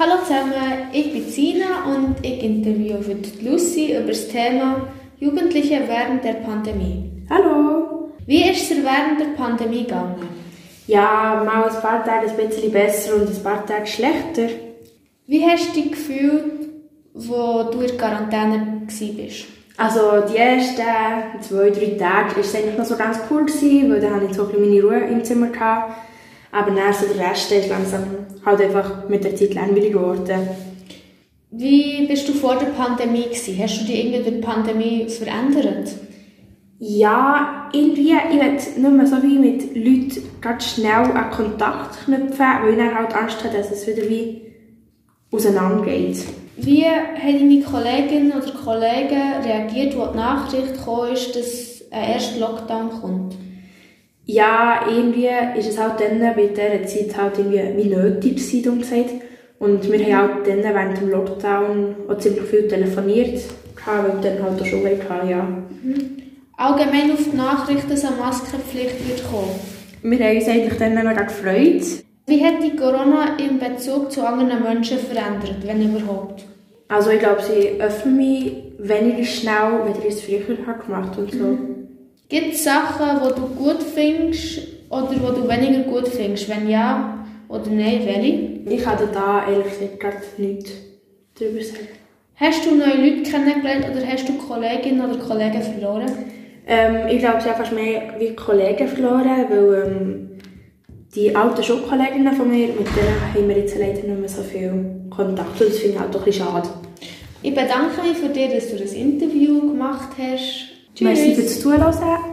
Hallo zusammen, ich bin Sina und ich interviewe heute Lucy über das Thema Jugendliche während der Pandemie. Hallo! Wie ist es dir während der Pandemie gegangen? Ja, mal ein paar Tage ein bisschen besser und ein paar Tage schlechter. Wie hast du dich gefühlt, wo du in der Quarantäne warst? Also die ersten 2-3 Tage war es eigentlich noch so ganz cool, weil dann hatte ich so ein bisschen meine Ruhe im Zimmer gehabt. Aber dann so der Rest ist langsam halt einfach mit der Zeit langweilig geworden. Wie bist du vor der Pandemie gewesen? Hast du dich irgendwie durch die Pandemie verändert? Ja, irgendwie, ich will nicht mehr so wie mit Leuten ganz schnell einen Kontakt knüpfen, weil ich dann halt Angst habe, dass es wieder wie auseinandergeht. Wie haben deine Kolleginnen oder Kollegen reagiert, als die Nachricht kam, dass ein erster Lockdown kommt? Ja, irgendwie ist es halt dann bei dieser Zeit halt irgendwie wie nötig gewesen, gesagt. Und wir haben halt dann während dem Lockdown auch ziemlich viel telefoniert, weil wir dann halt auch Schule hatten, ja. Allgemein auf die Nachricht, dass eine Maskenpflicht wird kommen. Wir haben uns eigentlich dann mega gefreut. Wie hat die Corona in Bezug zu anderen Menschen verändert, wenn überhaupt? Also ich glaube, sie öffnen mich weniger schnell, als ich es früher gemacht habe und so. Gibt es Sachen, die du gut findest oder die du weniger gut findest? Wenn ja oder nein, welche? Ich kann da ehrlich gesagt gar nichts darüber sagen. Hast du neue Leute kennengelernt oder hast du Kolleginnen oder Kollegen verloren? Ich glaube, ich habe fast mehr wie Kollegen verloren, weil die alten Schulkolleginnen von mir, mit denen haben wir jetzt leider nicht mehr so viel Kontakt. Und das finde ich halt doch ein bisschen schade. Ich bedanke mich für dich, dass du das Interview gemacht hast. Tschüss. Merci fürs Zuhören.